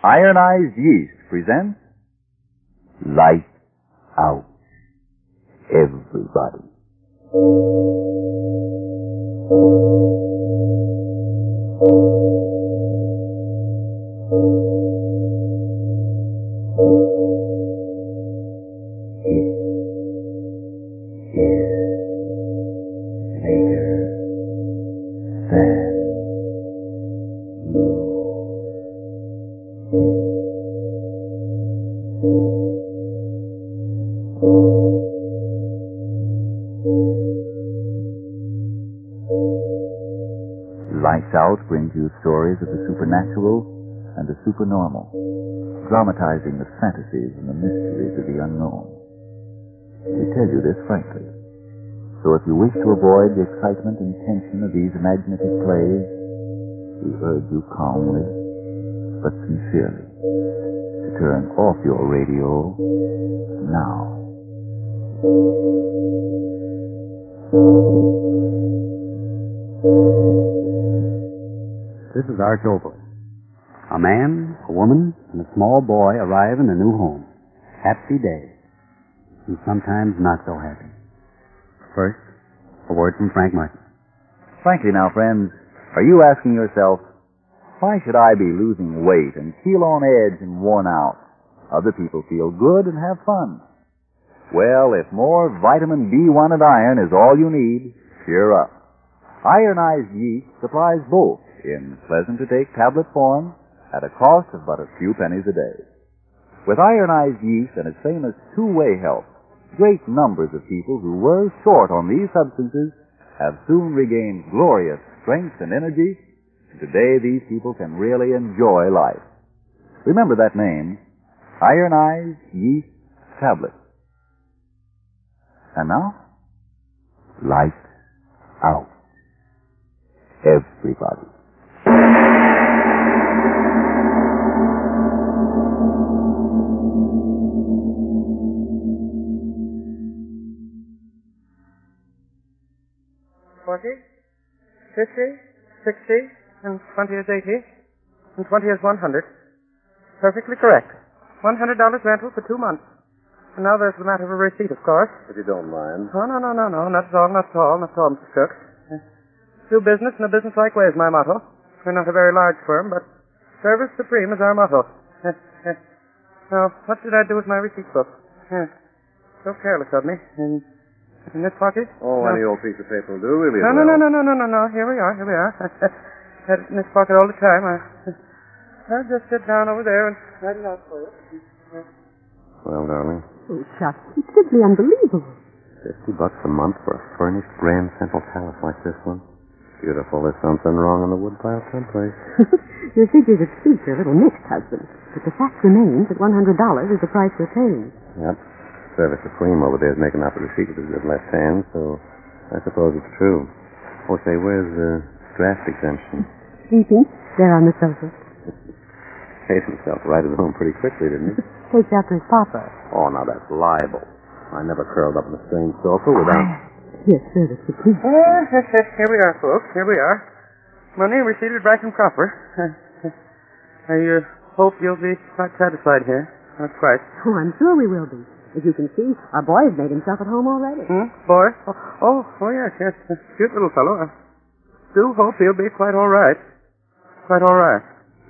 Ironized Yeast presents Light Out, Everybody. Lights Out brings you stories of the supernatural and the supernormal, dramatizing the fantasies and the mysteries of the unknown. We tell you this frankly, so if you wish to avoid the excitement and tension of these imaginative plays, we urge you calmly but sincerely to turn off your radio now. This is Arch Oboe. A man, a woman, and a small boy arrive in a new home. Happy day. And sometimes not so happy. First, a word from Frank Martin. Frankly now, friends, are you asking yourself, why should I be losing weight and feel on edge and worn out? Other people feel good and have fun. Well, if more vitamin B1 and iron is all you need, cheer up. Ironized Yeast supplies both in pleasant-to-take tablet form at a cost of but a few pennies a day. With Ironized Yeast and its famous two-way help, great numbers of people who were short on these substances have soon regained glorious strength and energy. Today, these people can really enjoy life. Remember that name, Ironized Yeast Tablet. And now, light out, everybody. $40, $50, $60, and 20 is $80, and 20 is $100. Perfectly correct. $100 rental for 2 months. And now there's the matter of a receipt, of course. If you don't mind. Oh, no, not at all, Mr. Cook. Do business in a business-like way is my motto. We're not a very large firm, but service supreme is our motto. Now, what did I do with my receipt book? So careless of me. In this pocket? Oh, no. Any old piece of paper will do, really. No. Here we are. Had it in this pocket all the time. I'll just sit down over there and write it out for you. Well, darling. Oh, Chuck, it's simply unbelievable. $50 a month for a furnished Grand Central Palace like this one. Beautiful. There's something wrong in the woodpile someplace. Your figures of speech are a little mixed, husband. But the fact remains that $100 is the price we're paying. Yep. Service Supreme over there is making up a receipt with his good left hand, so I suppose it's true. Oh, say, where's the draft exemption? Sleeping there on the sofa. Paid himself right at home pretty quickly, didn't he? Takes after his papa. Oh, now that's libel. I never curled up in a strange sofa without... Yes, Service Supreme. Here we are, folks. Here we are. Money received right and proper. I hope you'll be quite satisfied here. That's right. Oh, I'm sure we will be. As you can see, our boy has made himself at home already. Boy? Oh, yes. Cute little fellow. I do hope he'll be quite all right. Quite all right.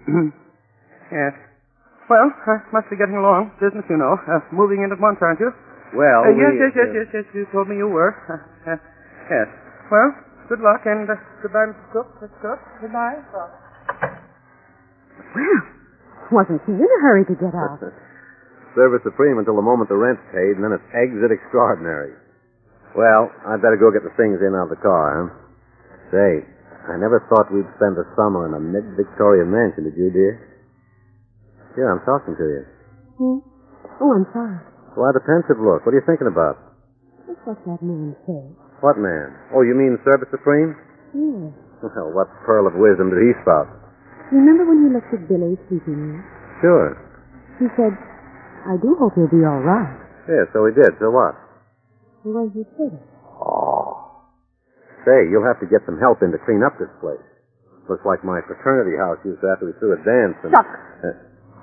Yes. Well, I must be getting along. Business, you know. Moving in at once, aren't you? Well, Yes. You told me you were. Yes. Well, good luck, and goodbye, Mr. Cook. Mr. Cook, goodbye. Well, wasn't he in a hurry to get out? Service Supreme until the moment the rent's paid, and then it's exit extraordinary. Well, I'd better go get the things in out of the car, huh? Say, I never thought we'd spend the summer in a mid-Victorian mansion, did you, dear? Yeah, I'm talking to you. Oh, I'm sorry. Why the pensive look? What are you thinking about? What's what that man said? What man? Oh, you mean Service Supreme? Yes. Well, what pearl of wisdom did he spout? Remember when you looked at Billy sleeping there? Sure. He said, I do hope he'll be all right. Yeah, so he did. So what? Well, he said it. Oh. Say, you'll have to get some help in to clean up this place. Looks like my fraternity house used to after we threw a dance. And, Chuck!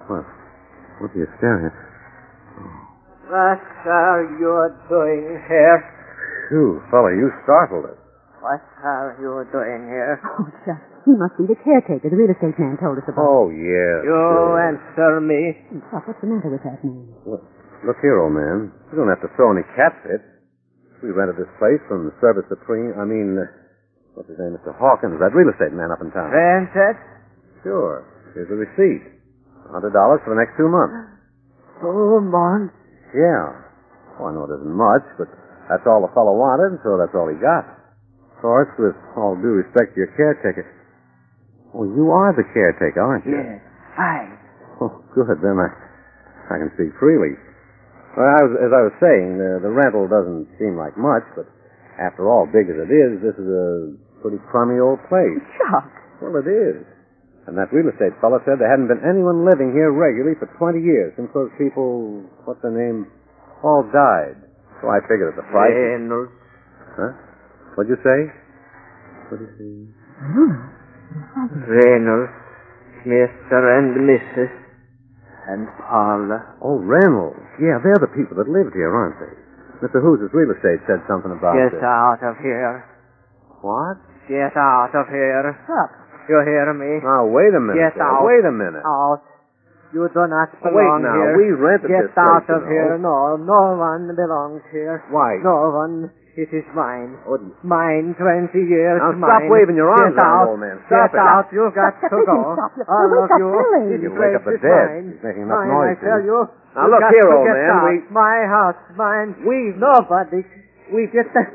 What are you staring at? What are you doing here? Phew, fella, you startled us. What are you doing here? Oh, shucks. He must be the caretaker the real estate man told us about. Oh, yeah. You answer me. Pop, what's the matter with that man? Look here, old man. You don't have to throw any catfits. We rented this place from Service Supreme. What's his name? Mr. Hawkins, that real estate man up in town. Rented? Sure. Here's the receipt. $100 for the next 2 months. 2 months? Yeah. Oh, I know it isn't much, but that's all the fellow wanted, so that's all he got. Of course, with all due respect to your caretaker. Oh, you are the caretaker, aren't you? Yes, I. Oh, good. Then I can speak freely. Well, as I was saying, the rental doesn't seem like much, but after all, big as it is, this is a pretty crummy old place. Chuck. Well, it is. And that real estate fellow said there hadn't been anyone living here regularly for 20 years since those people, what's their name, all died. So I figured at the price. Reynolds. Huh? What'd you say? What'd you say? Reynolds, Mr. and Mrs. and Paula. Oh, Reynolds. Yeah, they're the people that lived here, aren't they? Mr. Hughes' real estate said something about Get this. out of here. What? Get out of here. Chuck. You hear me? Now, wait a minute. Get sir. out. Wait a minute. Out. You do not Wait belong now. here. We rented Get this place, out you of know. here. No one belongs here. Why? No one. It is mine. What do you... Mine, 20 years. Now, mine. stop waving your arms Get around, out. old man. Stop Get it. out. You've got Stop to it. go. Stop it. All Wake of up you. Billy. This You'll wake up the place is dead. mine. He's making enough Mine, noise, I tell dude. you. Now, You've look got here, to old get man, out. we- My house, mine. Nobody. We get that.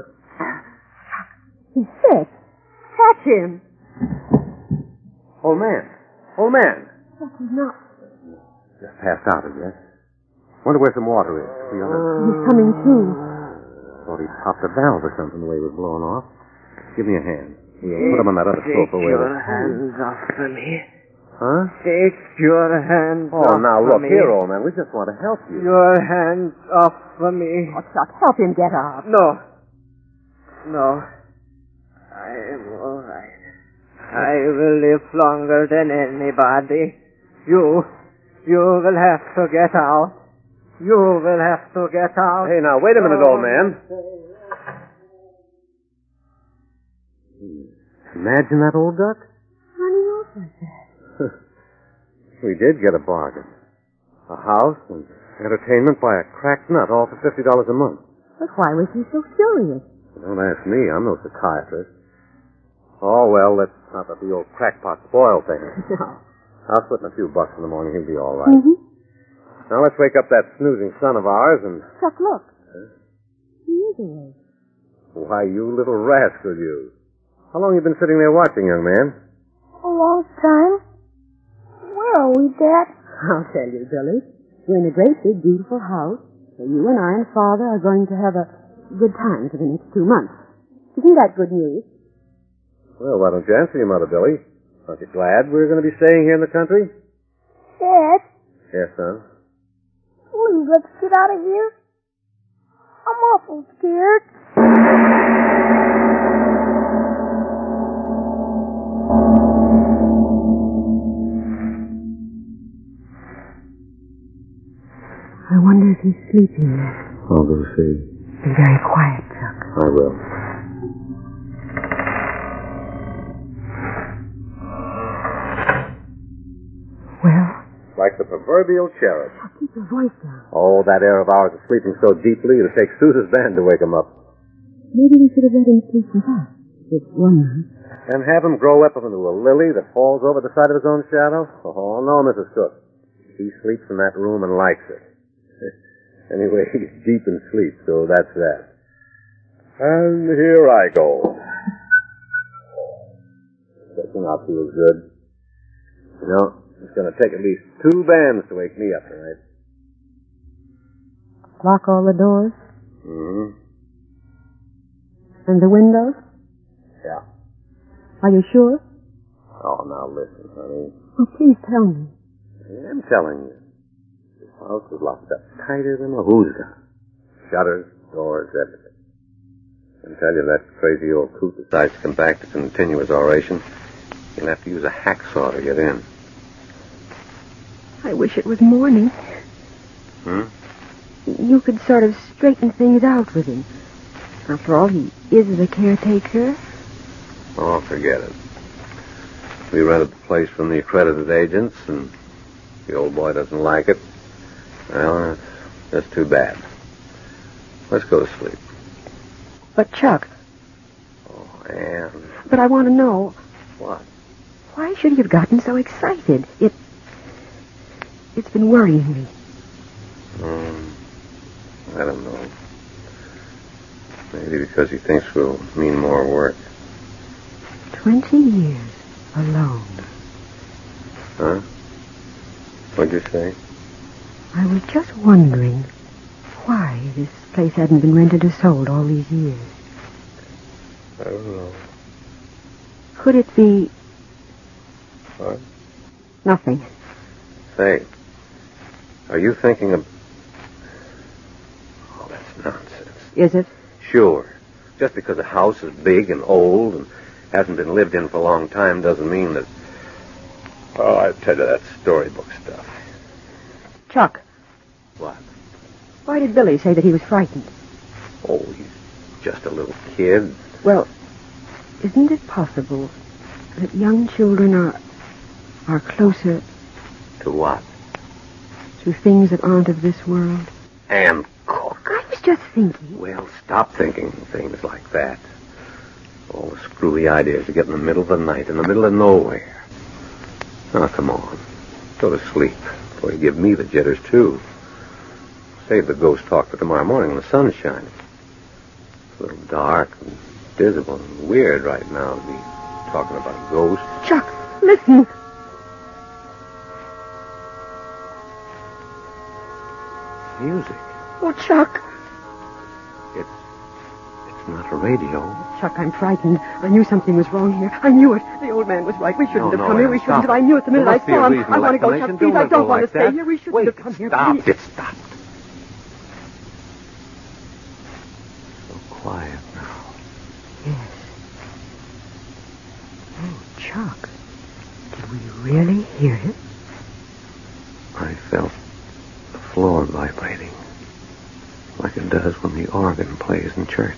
He's sick. Catch him. Old man. Old man. Chuck, he's not. Just passed out, I guess. Wonder where some water is. See on it? He's coming to. Thought he popped a valve or something the way it was blown off. Give me a hand. Yes. Put him on that other Take sofa where your hands off of me. Huh? Take your hands Oh, off now of look me. here, old man. We just want to help you. Your hands off of me. Oh, Chuck, help him get up. No. I am all right. I will live longer than anybody. You will have to get out. You will have to get out. Hey, now, wait a minute, old man. Imagine that old duck. Running off like that. We did get a bargain. A house and entertainment by a cracked nut, all for $50 a month. But why was he so furious? Don't ask me. I'm no psychiatrist. Oh, well, let's not let the old crackpot spoil things. No. I'll slip him a few bucks in the morning. He'll be all right. Mm-hmm. Now, let's wake up that snoozing son of ours and... Chuck, look. He is awake. Why, you little rascal, you. How long you been sitting there watching, young man? A long time. Where are we, Dad? I'll tell you, Billy. We're in a great big, beautiful house. So you and I and Father are going to have a good time for the next 2 months. Isn't that good news? Well, why don't you answer your mother, Billy? Aren't you glad we're going to be staying here in the country? Dad, Yes, son. please let's get out of here. I'm awful scared. I wonder if he's sleeping yet. I'll go see. Be very quiet, Chuck. I will. Well, Like the proverbial cherub. Chuck, keep your voice down. Oh, that air of ours is sleeping so deeply it'll take Sousa's band to wake him up. Maybe we should have let him sleep with us. Just 1 night. And have him grow up into a lily that falls over the side of his own shadow? Oh, no, Mrs. Cook. He sleeps in that room and likes it. Anyway, he's deep in sleep, so that's that. And here I go. Stretching out feels good. You know, it's going to take at least 2 bands to wake me up tonight. Lock all the doors Mm-hmm. and the windows. Yeah. Are you sure? Oh, now listen, honey. Oh, please tell me. I'm telling you. This house is locked up tighter than a who's got. Shutters, doors, everything. Until that crazy old coot decides to come back to continue his oration, he'll have to use a hacksaw to get in. I wish it was morning. You could sort of straighten things out with him. After all, he is the caretaker. Oh, forget it. We rented the place from the accredited agents, and the old boy doesn't like it. Well, that's too bad. Let's go to sleep. But, Chuck... Oh, Ann. But I want to know... What? Why should he have gotten so excited? It's been worrying me. I don't know. Maybe because he thinks we'll mean more work. 20 years alone. Huh? What'd you say? I was just wondering why this place hadn't been rented or sold all these years. I don't know. Could it be... What? Nothing. Say, are you thinking of... Oh, that's nonsense. Is it? Sure. Just because a house is big and old and hasn't been lived in for a long time doesn't mean that... Oh, I tell you, that storybook stuff. Chuck. What? Why did Billy say that he was frightened? Oh, he's just a little kid. Well, isn't it possible that young children are closer... To what? To things that aren't of this world? And Cook. I was just thinking... Well, stop thinking things like that. All the screwy ideas you get in the middle of the night, in the middle of nowhere. Now, come on. Go to sleep before you give me the jitters, too. Save the ghost talk for tomorrow morning when the sun's shining. It's a little dark and dismal and weird right now to be talking about ghosts. Chuck, listen. Music. Oh, Chuck. It's not a radio. Chuck, I'm frightened. I knew something was wrong here. I knew it. The old man was right. We shouldn't have come here. We shouldn't have. I knew it the minute I saw him. I want to go, Chuck. Please, I don't want to stay here. We shouldn't have come here. Stop. It stopped. So quiet now. Yes. Oh, Chuck. Did we really hear it? I felt the floor vibrating, like it does when the organ plays in church.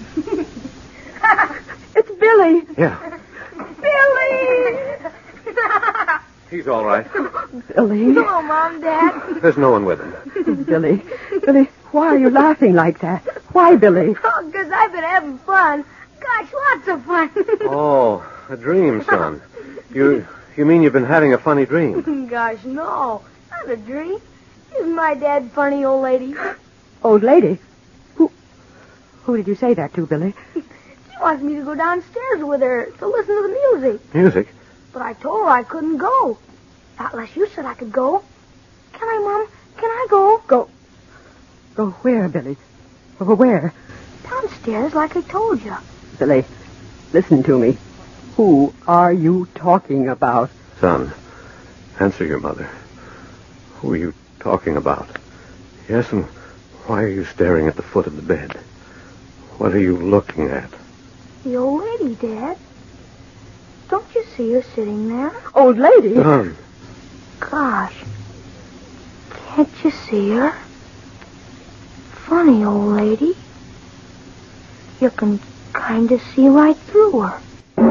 It's Billy. Yeah. Billy! He's all right. Billy. Hello, Mom, Dad. There's no one with him. Billy. Billy, why are you laughing like that? Why, Billy? Oh, because I've been having fun. Gosh, lots of fun. Oh, a dream, son. You mean you've been having a funny dream? Gosh, no. Not a dream. Isn't my dad funny, old lady? Old lady? Who did you say that to, Billy? She wants me to go downstairs with her to listen to the music. Music? But I told her I couldn't go. Not unless you said I could go. Can I, Mom? Can I go? Go where, Billy? Where? Downstairs, like I told you. Billy, listen to me. Who are you talking about? Son, answer your mother. Who are you talking about? Yes, and why are you staring at the foot of the bed? What are you looking at? The old lady, Dad. Don't you see her sitting there? Old lady? Son. Gosh. Can't you see her? Funny old lady. You can kind of see right through her.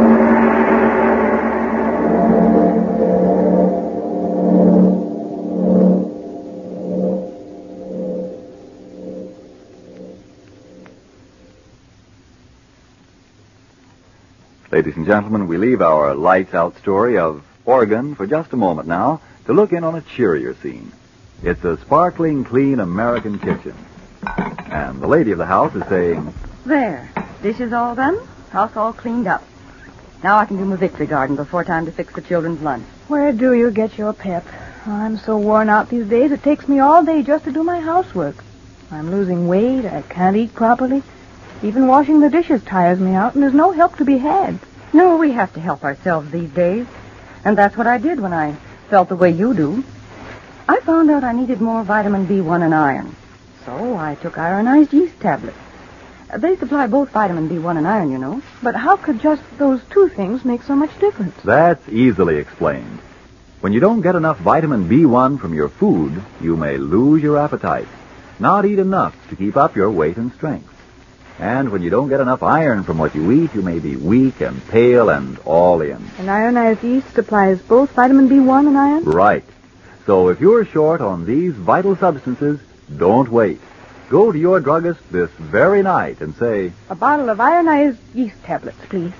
Ladies and gentlemen, we leave our lights-out story of Oregon for just a moment now to look in on a cheerier scene. It's a sparkling, clean American kitchen. And the lady of the house is saying, There. Dishes all done. House all cleaned up. Now I can do my victory garden before time to fix the children's lunch. Where do you get your pep? I'm so worn out these days, it takes me all day just to do my housework. I'm losing weight, I can't eat properly. Even washing the dishes tires me out, and there's no help to be had. No, we have to help ourselves these days. And that's what I did when I felt the way you do. I found out I needed more vitamin B1 and iron. So I took ironized yeast tablets. They supply both vitamin B1 and iron, you know. But how could just those two things make so much difference? that's easily explained. When you don't get enough vitamin B1 from your food, you may lose your appetite, not eat enough to keep up your weight and strength. And when you don't get enough iron from what you eat, you may be weak and pale and all in. And ironized yeast supplies both vitamin B1 and iron? Right. So if you're short on these vital substances, don't wait. Go to your druggist this very night and say, A bottle of ironized yeast tablets, please.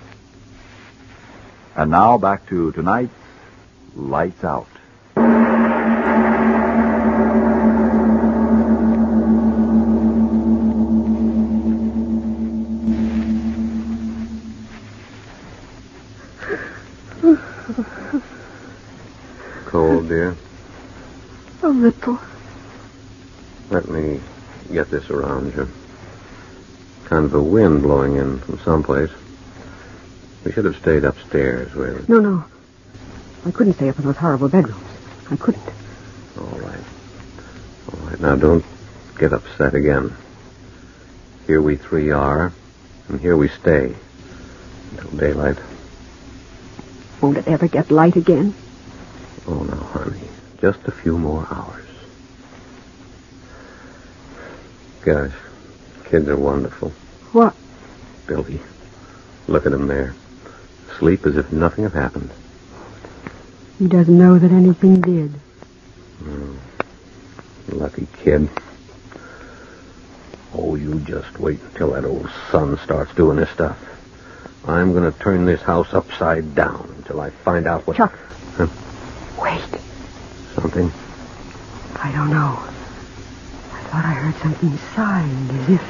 And now back to tonight's Lights Out. Cold, dear? A little. Let me get this around you. Kind of a wind blowing in from someplace. We should have stayed upstairs with... No. I couldn't stay up in those horrible bedrooms. I couldn't. All right. Now, don't get upset again. Here we three are, and here we stay. Until daylight. Won't it ever get light again? Oh, no, honey. Just a few more hours. Gosh, kids are wonderful. What? Billy, look at him there. Sleep as if nothing had happened. He doesn't know that anything did. Lucky kid. Oh, you just wait until that old son starts doing this stuff. I'm going to turn this house upside down until I find out what... Chuck. Huh? Wait. Something? I don't know. I thought I heard something sighing as if...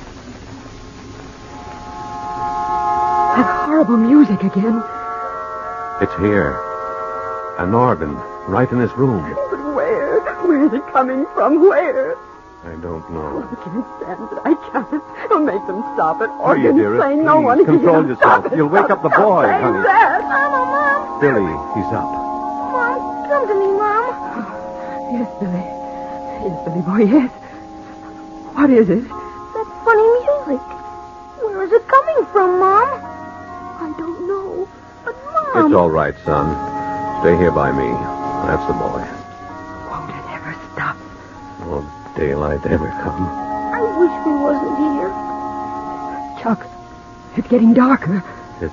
That horrible music again. It's here. An organ, right in this room. But where? Where is it coming from? Where? I don't know. I can't stand it. I can't. I'll make them stop it. Hurry, Organs dearest, playing. No please. one can Control hear. yourself. Stop it. You'll wake Stop up the it. boy, Stop honey. that. Mom. Billy, he's up. Mom, come to me, Mom. Yes, Billy. Yes, Billy boy, yes. What is it? That funny music. Where is it coming from, Mom? I don't know. But, Mom... It's all right, son. Stay here by me. That's the boy. Won't it ever stop? Won't daylight ever come? I wish we wasn't here. Chuck, it's getting darker.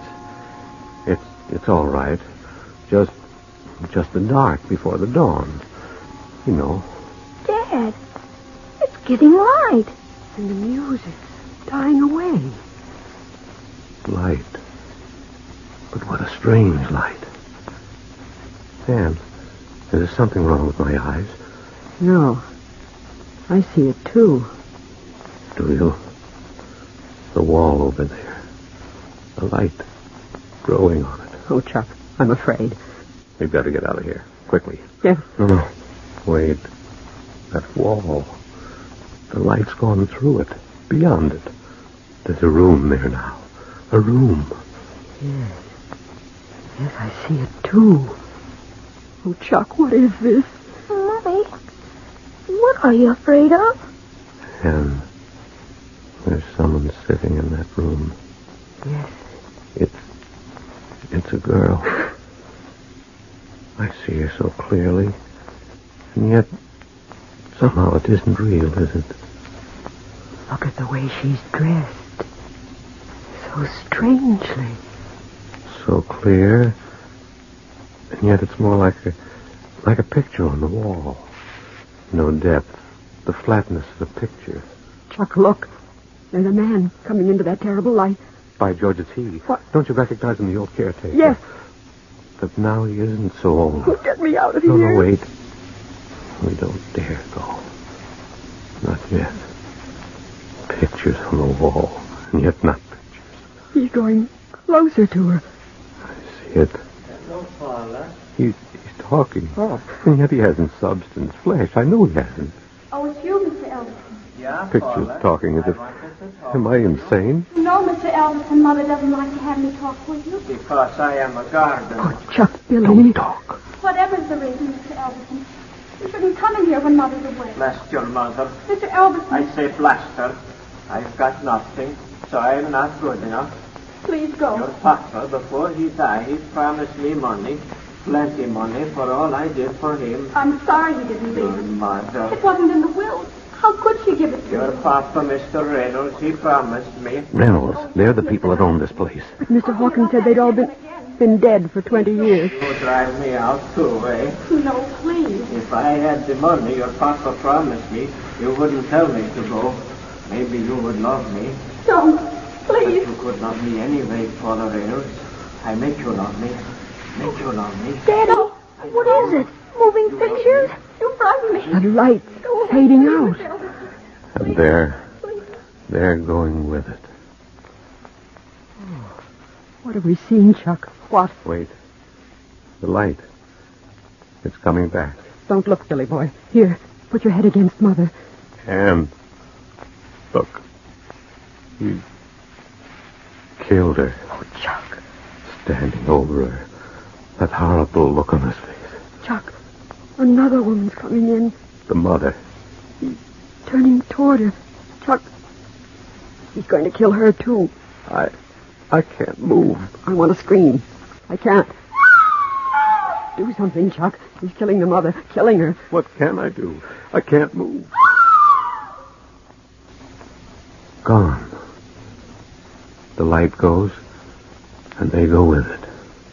It's all right. Just the dark before the dawn. You know. Dad, it's getting light. And the music's dying away. Light. But what a strange light. Sam, there's something wrong with my eyes. No. I see it, too. Do you? The wall over there. The light growing on it. Oh, Chuck, I'm afraid. We've got to get out of here. Quickly. Yes. No. Wait. That wall. The light's gone through it. Beyond it. There's a room there now. A room. Yes. Yes, I see it, too. Oh, Chuck, what is this? Mommy, what are you afraid of? And there's someone sitting in that room. Yes. It's a girl. I see her so clearly. And yet, somehow it isn't real, is it? Look at the way she's dressed. So strangely. So clear. And yet it's more like a picture on the wall. No depth. The flatness of the picture. Chuck, look. There's a man coming into that terrible light. By George, it's he. What? Don't you recognize him, the old caretaker? Yes. But now he isn't so old. Oh, get me out of here. No, wait. We don't dare go. Not yet. Pictures on the wall, and yet not pictures. He's going closer to her. I see it. He's talking. Oh. And yet he hasn't substance, flesh. I know he hasn't. Oh, it's you, Mr. Elvis. Pictures talking as if... Am I insane? No, Mr. Elvis, and Mother doesn't like to have me talk with you. Because I am a gardener. Oh, Chuck, Billy. Don't talk. Whatever's the reason, Mr. Elvis, you shouldn't come in here when Mother's away. Bless your mother. Mr. Elvis, I say blast her. I've got nothing, so I'm not good enough. please go. Your papa, before he died, promised me money. plenty money for all I did for him. I'm sorry he didn't leave Your it. mother. It wasn't in the will. How could she give it to Your me? papa, Mr. Reynolds, he promised me. Reynolds, they're the people that own this place. But Mr. Hawkins said they'd all been dead for 20 years. You drive me out too, eh? No, please. If I had the money your papa promised me, you wouldn't tell me to go. Maybe you would love me. Don't. But Please. you could love me anyway, Father Reynolds. I make you love me. Make you love me. Daddy, what is it? Moving pictures? You frightened me. The lights fading out. And they're going with it. What have we seen, Chuck? What? Wait. The light. It's coming back. Don't look, Billy boy. Here, put your head against Mother. And look. He killed her. Oh, Chuck. Standing over her. That horrible look on his face. Chuck, another woman's coming in, The mother. turning toward her. Chuck, he's going to kill her, too. I can't move. I want to scream. I can't. Do something, Chuck. He's killing the mother, killing her. What can I do? I can't move. Gone. The light goes, and they go with it.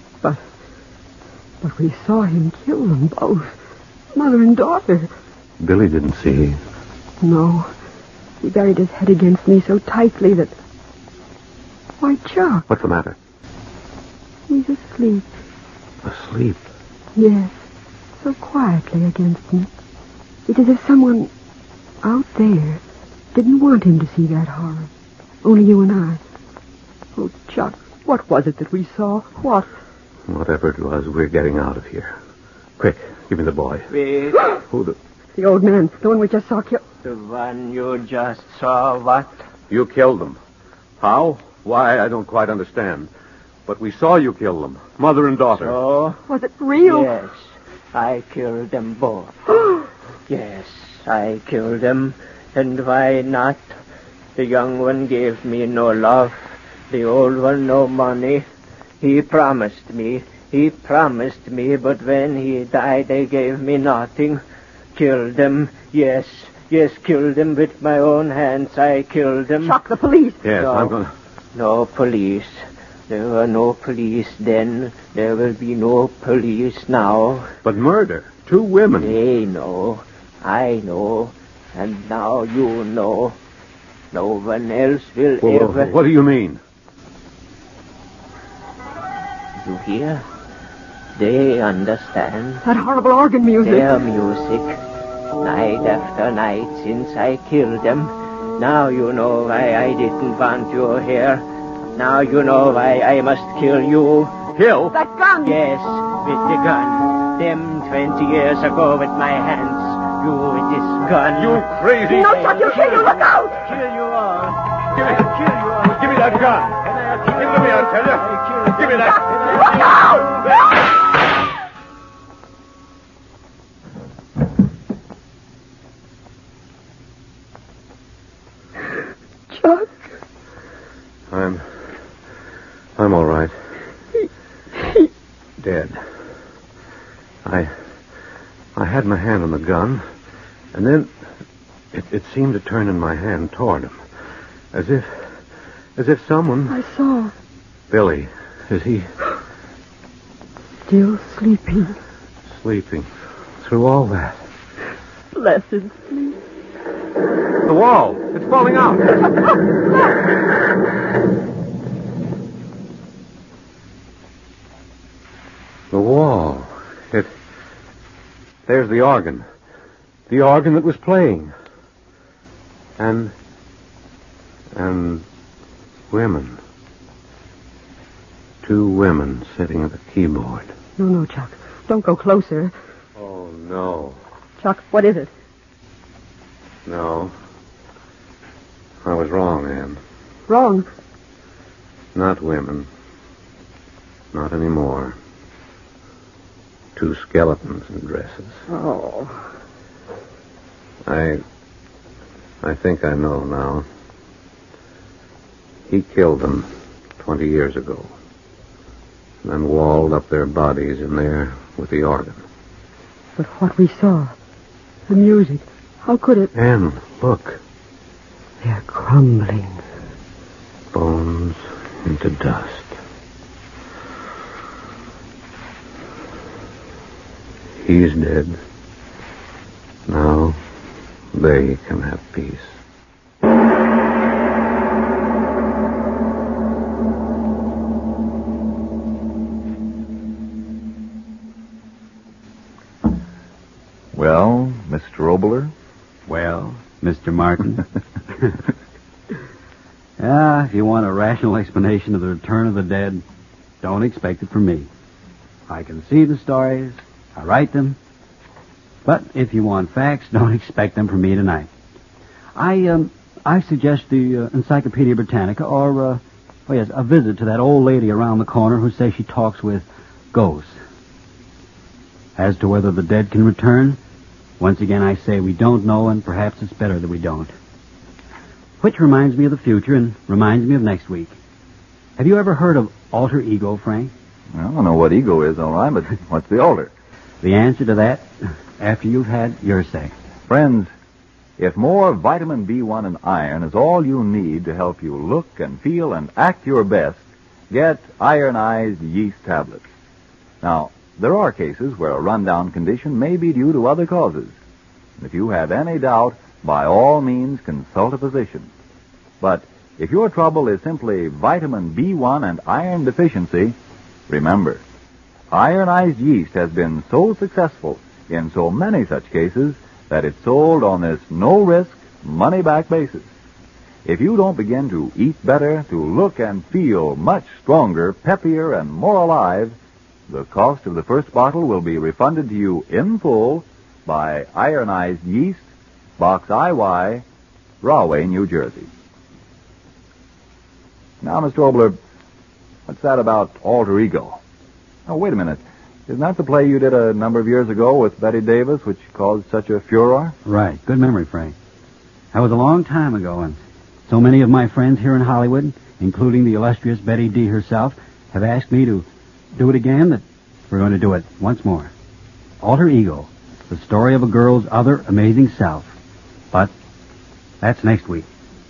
But we saw him kill them both. Mother and daughter. Billy didn't see. No. He buried his head against me so tightly that... Why, Chuck, What's the matter? he's asleep. Asleep. Yes, so quietly against me. It's as if someone out there didn't want him to see that horror. Only you and I. Oh, Chuck, what was it that we saw? What? Whatever it was, we're getting out of here. Quick, give me the boy. Wait. Who the... The old man, the one we just saw kill... The one you just saw, what? You killed them. How? Why, I don't quite understand. But we saw you kill them. Mother and daughter. So? Was it real? Yes, I killed them both. Yes, I killed them. And why not? The young one gave me no love. The old one no money. He promised me, but when he died, they gave me nothing. Killed them, yes, killed them with my own hands. I killed them. Chuck, the police. Yes, No. I'm going to... No police. There were no police then. There will be no police now. But murder. 2 women. They know. I know. And now you know. No one else will ever... What do you mean? You hear? They understand. That horrible organ music. Their music. Night after night since I killed them. Now you know why I didn't want you here. Now you know why I must kill you. Kill? That gun. Yes, with the gun. Them 20 years ago with my hands. You with this gun. You crazy... No, Chuck, you'll kill you. Look out. Kill you all. Give me, I'll kill you all. give me that gun. Give Give it to me, I tell you. Give me that. Look out. Chuck. I'm all right. Dead. I had my hand on the gun, and then it seemed to turn in my hand toward him. As if someone... I saw. Billy, is he Still sleeping. sleeping through all that? Blessed sleep. The wall! It's falling out! The wall. There's the organ. The organ that was playing. And women. 2 women sitting at the keyboard. No, Chuck. Don't go closer. Oh, no. Chuck, what is it? No. I was wrong, Anne. Wrong. Not women. Not anymore. 2 skeletons in dresses. Oh. I think I know now. He killed them 20 years ago. then walled up their bodies in there with the organ. But what we saw, the music, how could it... Anne, look. They're crumbling. Bones into dust. He's dead. Now they can have peace. Well, Mr. Oboler? Well, Mr. Martin. If you want a rational explanation of the return of the dead, don't expect it from me. I conceive the stories, I write them, but if you want facts, don't expect them from me tonight. I suggest the Encyclopedia Britannica or, a visit to that old lady around the corner who says she talks with ghosts. As to whether the dead can return, once again I say we don't know, and perhaps it's better that we don't. Which reminds me of the future and reminds me of next week. Have you ever heard of alter ego, Frank? Well, I don't know what ego is, all right, but what's the alter? The answer to that after you've had your say. Friends, if more vitamin B1 and iron is all you need to help you look and feel and act your best, get ironized yeast tablets. Now, there are cases where a rundown condition may be due to other causes. If you have any doubt, by all means consult a physician. But if your trouble is simply vitamin B1 and iron deficiency, remember, ironized yeast has been so successful in so many such cases that it's sold on this no-risk, money-back basis. If you don't begin to eat better, to look and feel much stronger, peppier, and more alive, the cost of the first bottle will be refunded to you in full by ironized yeast, Box IY, Rahway, New Jersey. Now, Mr. Obler, what's that about alter ego? Oh, wait a minute. Isn't that the play you did a number of years ago with Betty Davis, which caused such a furor? Right. Good memory, Frank. That was a long time ago, and so many of my friends here in Hollywood, including the illustrious Betty D. herself, have asked me to do it again, that we're going to do it once more. Alter Ego, the story of a girl's other amazing self. But that's next week.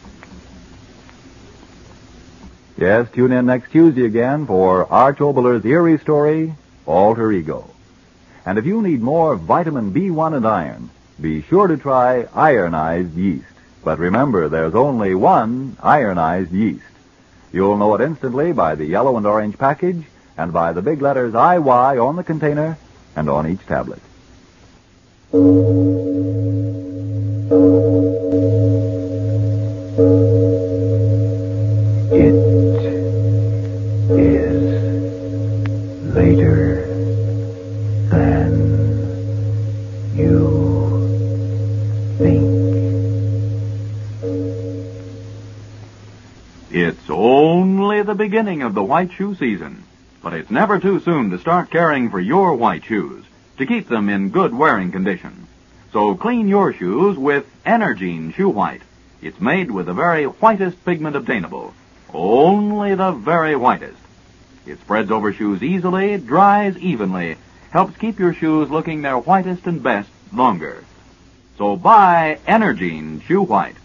Yes, tune in next Tuesday again for Arch Oboler's eerie story, Alter Ego. And if you need more vitamin B1 and iron, be sure to try ironized yeast. But remember, there's only one ironized yeast. You'll know it instantly by the yellow and orange package and by the big letters IY on the container and on each tablet. It is later than you think. It's only the beginning of the white shoe season, but it's never too soon to start caring for your white shoes, to keep them in good wearing condition. So clean your shoes with Energine Shoe White. It's made with the very whitest pigment obtainable. Only the very whitest. It spreads over shoes easily, dries evenly, helps keep your shoes looking their whitest and best longer. So buy Energine Shoe White.